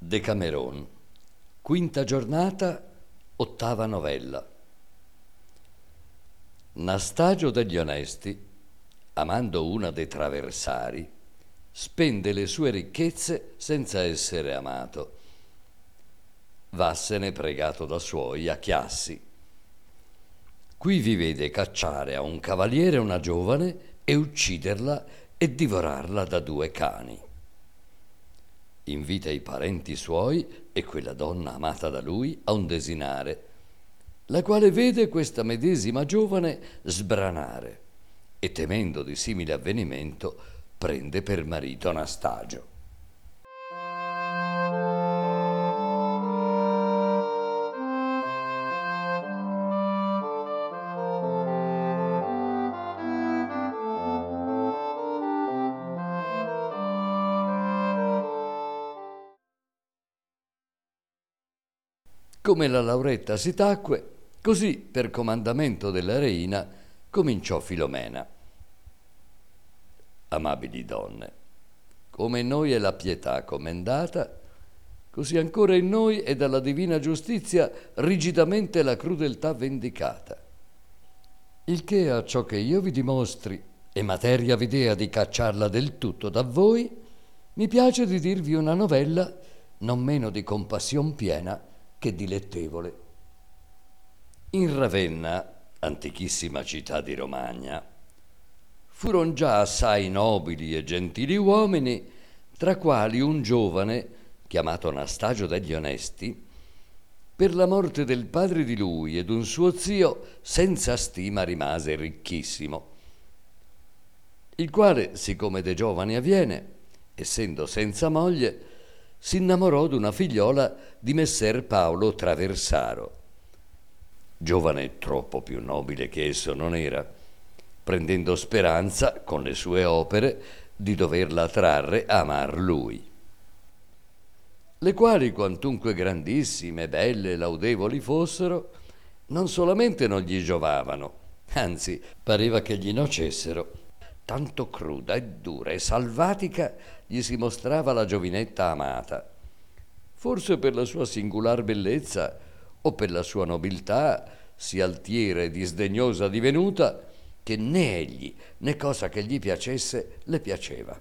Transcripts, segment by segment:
Decameron, quinta giornata, ottava novella. Nastagio degli Onesti, amando una dei traversari, spende le sue ricchezze senza essere amato. Vassene pregato da suoi a Chiassi. Qui vi vede cacciare a un cavaliere una giovane e ucciderla e divorarla da due cani. Invita i parenti suoi e quella donna amata da lui a un desinare, la quale vede questa medesima giovane sbranare e, temendo di simile avvenimento, prende per marito Nastagio. Come la Lauretta si tacque, così per comandamento della reina cominciò Filomena. Amabili donne, come in noi è la pietà commendata, così ancora in noi è dalla divina giustizia rigidamente la crudeltà vendicata. Il che a ciò che io vi dimostri e materia v'idea di cacciarla del tutto da voi, mi piace di dirvi una novella non meno di compassion piena che dilettevole. In Ravenna, antichissima città di Romagna, furon già assai nobili e gentili uomini, tra quali un giovane, chiamato Nastagio degli Onesti, per la morte del padre di lui ed un suo zio, senza stima rimase ricchissimo, il quale, siccome de giovani avviene, essendo senza moglie, si innamorò d'una figliola di messer Paolo Traversaro, giovane troppo più nobile che esso non era, prendendo speranza, con le sue opere, di doverla trarre a amar lui, le quali, quantunque grandissime, belle e laudevoli fossero, non solamente non gli giovavano, anzi pareva che gli nocessero. Tanto cruda e dura e salvatica gli si mostrava la giovinetta amata, forse per la sua singular bellezza o per la sua nobiltà, sì altiera e disdegnosa divenuta, che né egli né cosa che gli piacesse le piaceva.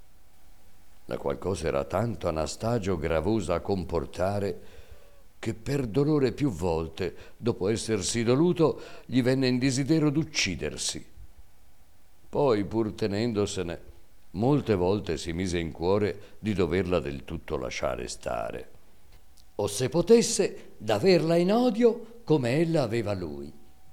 La qual cosa era tanto a Nastagio gravosa a comportare, che per dolore più volte, dopo essersi doluto, gli venne in desiderio d'uccidersi. Poi, pur tenendosene, molte volte si mise in cuore di doverla del tutto lasciare stare, o se potesse d'averla in odio come ella aveva lui.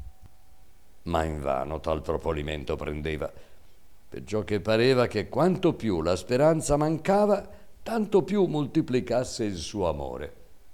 Ma invano tal propolimento prendeva, perciò che pareva che quanto più la speranza mancava, tanto più moltiplicasse il suo amore.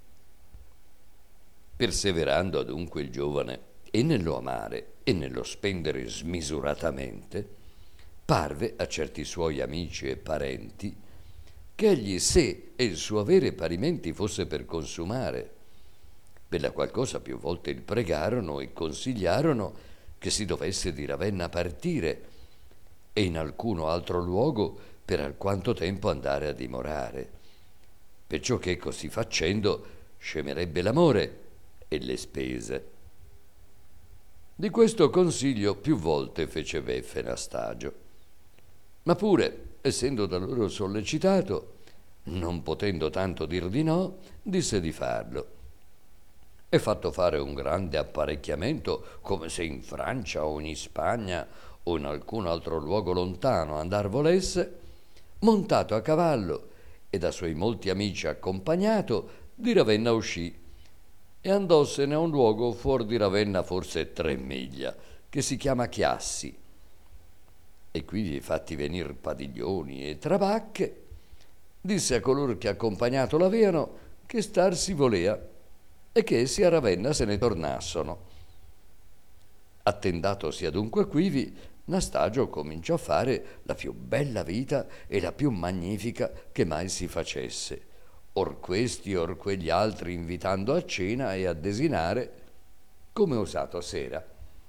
Perseverando adunque il giovane e nello amare e nello spendere smisuratamente, parve a certi suoi amici e parenti che egli sé e il suo avere parimenti fosse per consumare, per la qual cosa più volte il pregarono e consigliarono che si dovesse di Ravenna partire e in alcuno altro luogo per alquanto tempo andare a dimorare, perciò che così facendo scemerebbe l'amore e le spese. Di questo consiglio più volte fece beffe Nastagio, ma pure, essendo da loro sollecitato, non potendo tanto dir di no, disse di farlo. E fatto fare un grande apparecchiamento, come se in Francia o in Spagna o in alcun altro luogo lontano andar volesse, montato a cavallo e da suoi molti amici accompagnato, di Ravenna uscì e andossene a un luogo fuor di Ravenna forse 3 miglia, che si chiama Chiassi. E quivi fatti venir padiglioni e trabacche, disse a coloro che accompagnato l'avevano che star si volea e che essi a Ravenna se ne tornassono. Attendatosi adunque quivi, Nastagio cominciò a fare la più bella vita e la più magnifica che mai si facesse, or questi or quegli altri invitando a cena e a desinare, come usato sera.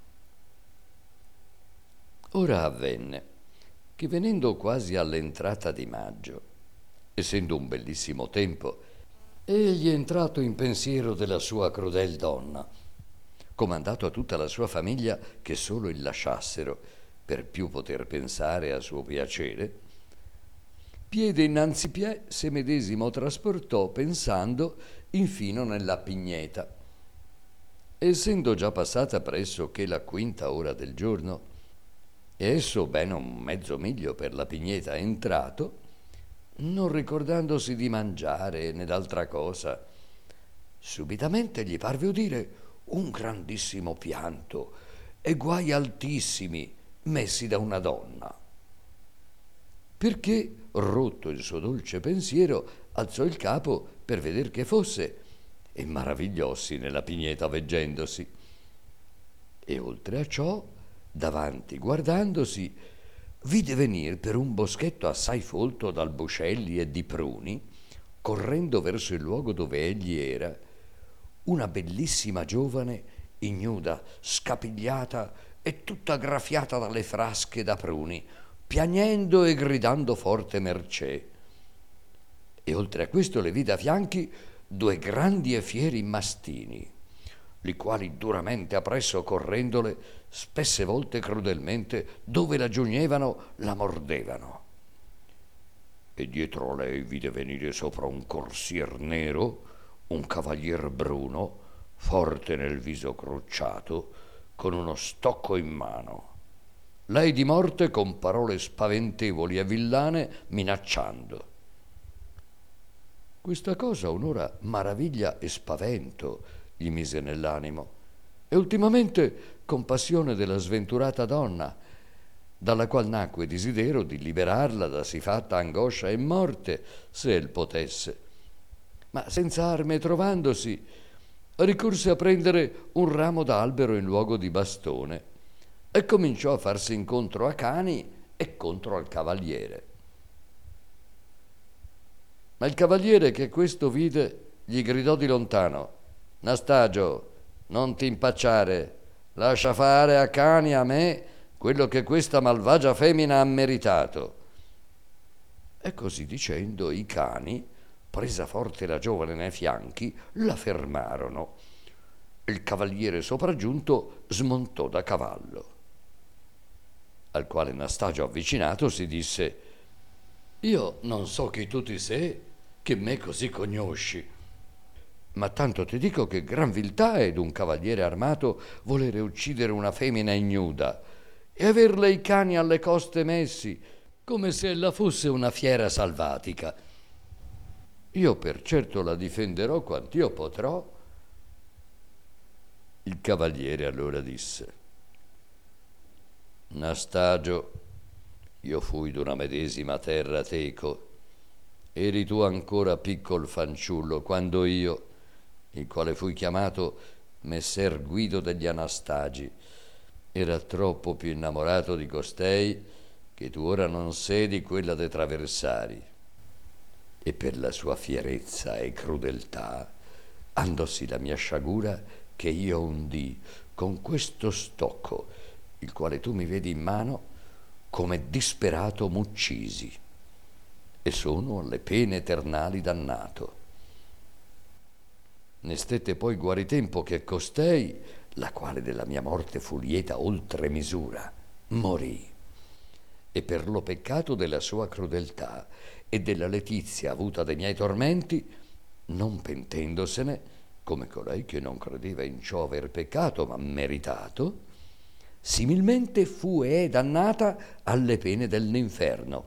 Ora avvenne che venendo quasi all'entrata di maggio, essendo un bellissimo tempo, Egli è entrato in pensiero della sua crudel donna, comandato a tutta la sua famiglia che solo il lasciassero, per più poter pensare a suo piacere. Piede innanzi piè se medesimo trasportò, pensando infino nella Pigneta. Essendo già passata pressoché la quinta ora del giorno, e esso ben un mezzo miglio per la Pigneta entrato, non ricordandosi di mangiare né d'altra cosa, subitamente gli parve udire un grandissimo pianto e guai altissimi messi da una donna. Perché, rotto il suo dolce pensiero, alzò il capo per veder che fosse e maravigliossi nella Pigneta veggendosi. E oltre a ciò, davanti guardandosi, vide venir per un boschetto assai folto d'alboscelli e di pruni, correndo verso il luogo dove egli era, una bellissima giovane ignuda, scapigliata e tutta graffiata dalle frasche da pruni, piagnendo e gridando forte mercè. E oltre a questo le vide a fianchi due grandi e fieri mastini, li quali duramente appresso correndole, spesse volte crudelmente, dove la giugnevano, la mordevano. E dietro a lei vide venire sopra un corsier nero un cavalier bruno, forte nel viso crucciato, con uno stocco in mano. Lei di morte con parole spaventevoli e villane minacciando. Questa cosa un'ora maraviglia e spavento gli mise nell'animo, e ultimamente compassione della sventurata donna, dalla qual nacque desiderio di liberarla da sì fatta angoscia e morte, se il potesse. Ma senza arme trovandosi, ricorse a prendere un ramo d'albero in luogo di bastone e cominciò a farsi incontro a cani e contro al cavaliere. Ma il cavaliere, che questo vide, gli gridò di lontano: «Nastagio, non ti impacciare, lascia fare a cani e a me quello che questa malvagia femmina ha meritato». E così dicendo, i cani, presa forte la giovane nei fianchi, la fermarono. Il cavaliere sopraggiunto smontò da cavallo, al quale Nastagio avvicinato si disse: «Io non so chi tu ti sei, che me così conosci, ma tanto ti dico che gran viltà è d'un cavaliere armato volere uccidere una femmina ignuda e averle i cani alle coste messi, come se ella fosse una fiera salvatica. Io per certo la difenderò quant'io potrò». Il cavaliere allora disse: «Nastagio, io fui d'una medesima terra teco. Eri tu ancora piccol fanciullo quando io, il quale fui chiamato Messer Guido degli Anastagi, era troppo più innamorato di costei che tu ora non sei di quella de Traversari. E per la sua fierezza e crudeltà andossi la mia sciagura che io undì con questo stocco, il quale tu mi vedi in mano, come disperato m'uccisi, e sono alle pene eternali dannato. Ne stette poi guaritempo che costei, la quale della mia morte fu lieta oltre misura, morì. E per lo peccato della sua crudeltà e della letizia avuta dai miei tormenti, non pentendosene, come colei che non credeva in ciò aver peccato ma meritato, similmente fu e è dannata alle pene dell'inferno,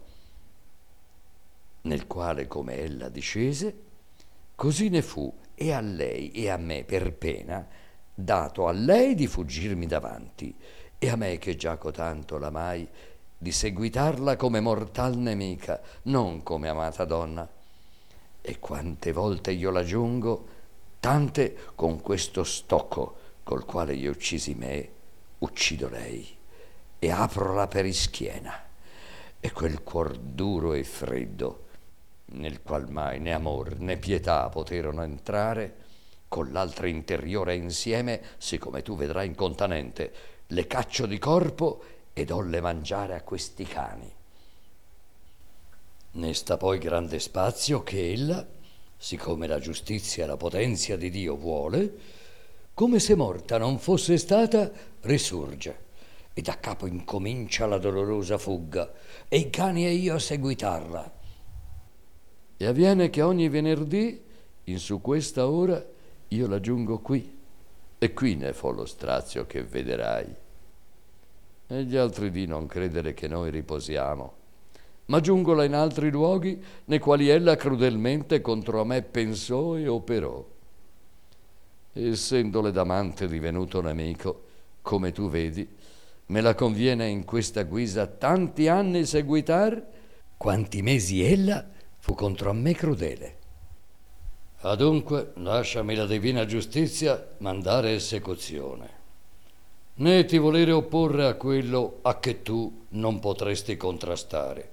nel quale come ella discese, così ne fu e a lei e a me per pena, dato a lei di fuggirmi davanti e a me che già cotanto l'amai, di seguitarla come mortal nemica, non come amata donna. E quante volte io la giungo, tante con questo stocco col quale io uccisi me, uccido lei e aprola per ischiena. E quel cuor duro e freddo, nel qual mai né amor né pietà poterono entrare, con l'altra interiore insieme, siccome tu vedrai incontanente, le caccio di corpo e dolle mangiare a questi cani. Ne sta poi grande spazio che ella, siccome la giustizia e la potenzia di Dio vuole, come se morta non fosse stata, risurge e da capo incomincia la dolorosa fugga e i cani e io a seguitarla. E avviene che ogni venerdì, in su questa ora, io la giungo qui, e qui ne fo lo strazio che vederai. E gli altri dì non credere che noi riposiamo, ma giungola in altri luoghi nei quali ella crudelmente contro a me pensò e operò. Essendole d'amante divenuto nemico, come tu vedi, me la conviene in questa guisa tanti anni seguitar, quanti mesi ella fu contro a me crudele. Adunque lasciami la divina giustizia mandare esecuzione, né ti volere opporre a quello a che tu non potresti contrastare.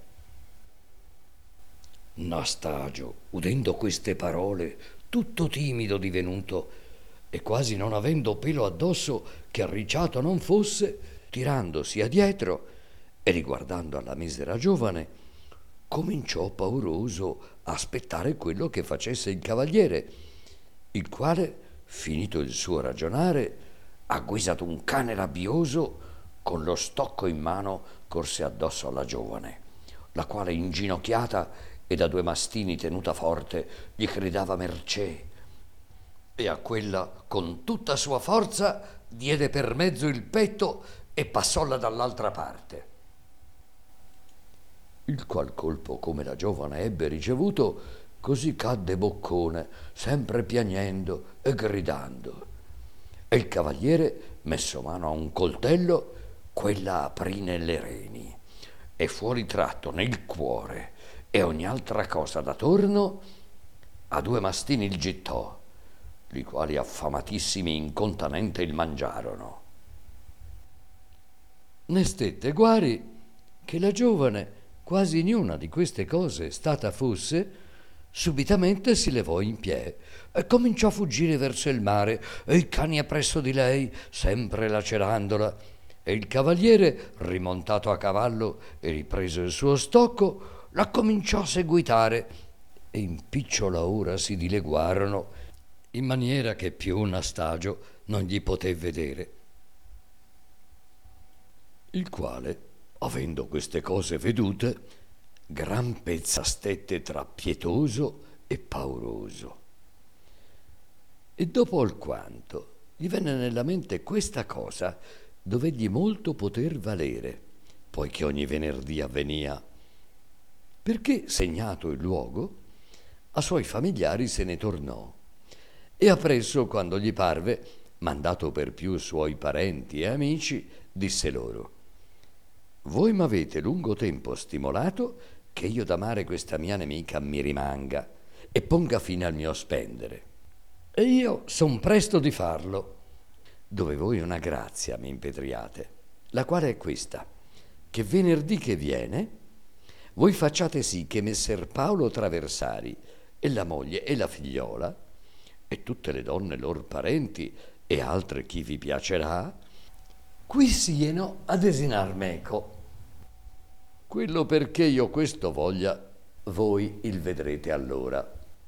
Nastagio, udendo queste parole, tutto timido divenuto e quasi non avendo pelo addosso che arricciato non fosse, tirandosi adietro e riguardando alla misera giovane, cominciò pauroso a aspettare quello che facesse il cavaliere, il quale, finito il suo ragionare, a guisa d'un cane rabbioso, con lo stocco in mano corse addosso alla giovane, la quale inginocchiata e da 2 mastini tenuta forte gli gridava mercé, e a quella con tutta sua forza diede per mezzo il petto e passòla dall'altra parte. Il qual colpo, come la giovane ebbe ricevuto, così cadde boccone, sempre piagnendo e gridando. E il cavaliere, messo mano a un coltello, quella aprì nelle reni e fuori tratto nel cuore e ogni altra cosa da torno, a 2 mastini il gittò, li quali affamatissimi incontanente il mangiarono. Ne stette guari che la giovane, quasi niuna di queste cose stata fosse, subitamente si levò in piedi e cominciò a fuggire verso il mare, e i cani appresso di lei, sempre lacerandola, e il cavaliere, rimontato a cavallo e ripreso il suo stocco, la cominciò a seguitare, e in picciola ora si dileguarono, in maniera che più Nastagio non gli poté vedere. Il quale, avendo queste cose vedute, gran pezza stette tra pietoso e pauroso. E dopo alquanto gli venne nella mente questa cosa dov'egli molto poter valere, poiché ogni venerdì avvenia, perché, segnato il luogo, a suoi familiari se ne tornò, e appresso, quando gli parve, mandato per più suoi parenti e amici, disse loro: voi m'avete lungo tempo stimolato che io d'amare questa mia nemica mi rimanga e ponga fine al mio spendere. E io son presto di farlo, dove voi una grazia mi impetriate, la quale è questa, che venerdì che viene voi facciate sì che messer Paolo Traversari e la moglie e la figliola e tutte le donne lor parenti e altre chi vi piacerà qui sieno a desinar meco. Quello perché io questo voglia, voi il vedrete allora.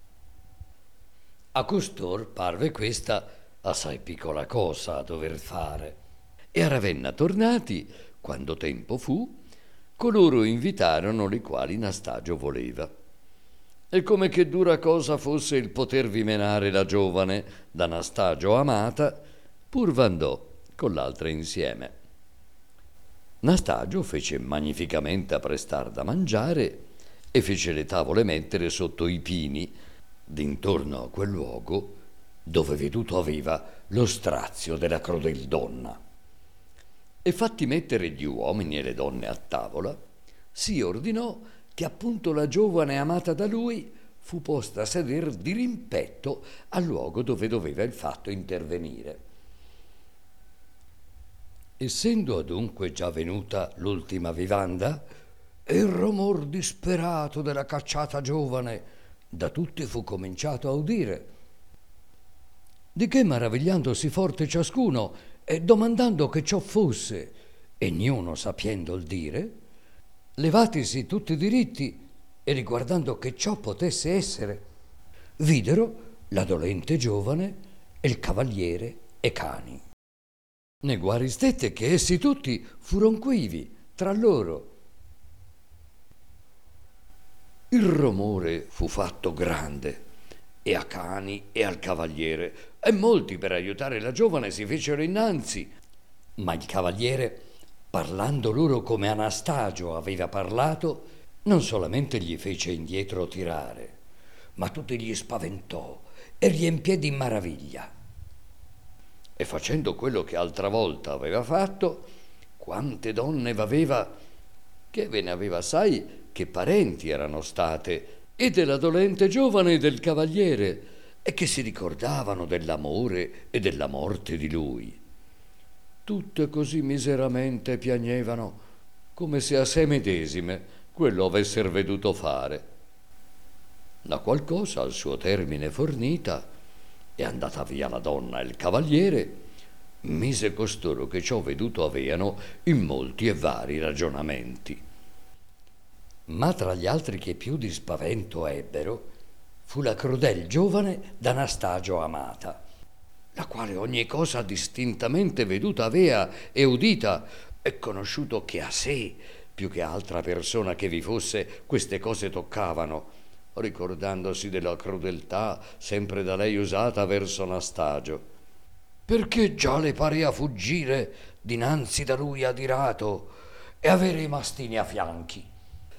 A costor parve questa assai piccola cosa a dover fare, e a Ravenna tornati, quando tempo fu, coloro invitarono li quali Nastagio voleva. E come che dura cosa fosse il potervi menare la giovane da Nastagio amata, pur v'andò con l'altra insieme. Nastagio fece magnificamente apprestar da mangiare e fece le tavole mettere sotto i pini d'intorno a quel luogo dove veduto aveva lo strazio della crudel donna. E fatti mettere gli uomini e le donne a tavola, si ordinò che appunto la giovane amata da lui fu posta a seder di rimpetto al luogo dove doveva il fatto intervenire. Essendo adunque già venuta l'ultima vivanda, e il romor disperato della cacciata giovane da tutti fu cominciato a udire, di che maravigliandosi forte ciascuno e domandando che ciò fosse, e niuno sapiendo il dire, levatisi tutti diritti e riguardando che ciò potesse essere, videro la dolente giovane e il cavaliere e cani. Ne guaristette che essi tutti furon quivi tra loro. Il rumore fu fatto grande, e a cani e al cavaliere, e molti per aiutare la giovane si fecero innanzi. Ma il cavaliere, parlando loro come Anastagio aveva parlato, non solamente gli fece indietro tirare, ma tutti gli spaventò e riempì di maraviglia. E facendo quello che altra volta aveva fatto, quante donne aveva, che ve ne aveva assai che parenti erano state, e della dolente giovane e del cavaliere, e che si ricordavano dell'amore e della morte di lui. Tutte così miseramente piagnevano, come se a sé medesime quello avesser veduto fare. La qual cosa al suo termine fornita, e andata via la donna e il cavaliere, mise costoro che ciò veduto aveano in molti e vari ragionamenti. Ma tra gli altri che più di spavento ebbero fu la crudel giovane d'Anastagio amata, la quale ogni cosa distintamente veduta avea e udita, e conosciuto che a sé più che altra persona che vi fosse queste cose toccavano, ricordandosi della crudeltà sempre da lei usata verso Anastagio, perché già le parea fuggire dinanzi da lui adirato e avere i mastini a fianchi.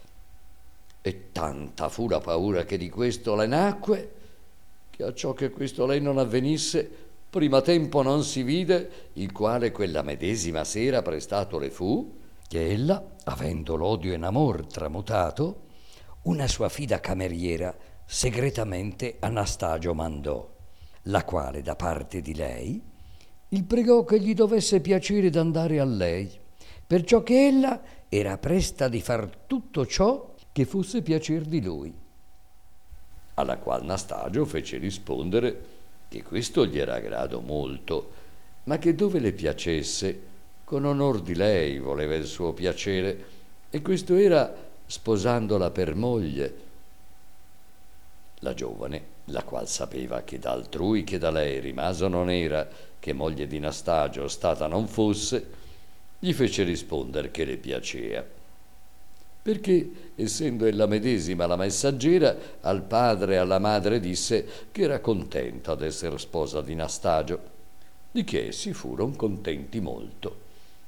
E tanta fu la paura che di questo le nacque, che a ciò che questo lei non avvenisse, prima tempo non si vide, il quale quella medesima sera prestato le fu, che ella, avendo l'odio in amor tramutato, una sua fida cameriera segretamente Anastagio mandò, la quale da parte di lei il pregò che gli dovesse piacere d'andare a lei, perciò che ella era presta di far tutto ciò che fosse piacer di lui. Alla qual Anastagio fece rispondere che questo gli era grado molto, ma che dove le piacesse, con onor di lei voleva il suo piacere, e questo era sposandola per moglie. La giovane, la qual sapeva che da altrui che da lei rimaso non era, che moglie di Anastagio stata non fosse, gli fece rispondere che le piacea, perché, essendo ella medesima la messaggera, al padre e alla madre disse che era contenta d'essere sposa di Anastagio, di che essi furono contenti molto.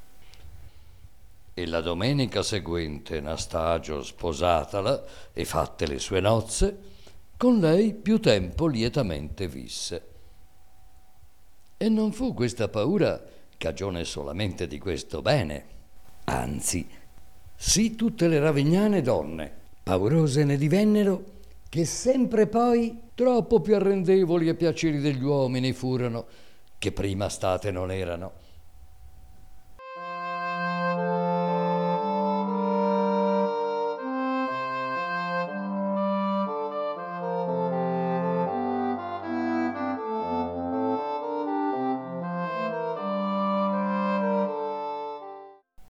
E la domenica seguente Anastagio, sposatala e fatte le sue nozze, con lei più tempo lietamente visse. E non fu questa paura cagione solamente di questo bene, anzi, sì tutte le ravignane donne, paurose ne divennero, che sempre poi troppo più arrendevoli ai piaceri degli uomini furono, che prima state non erano.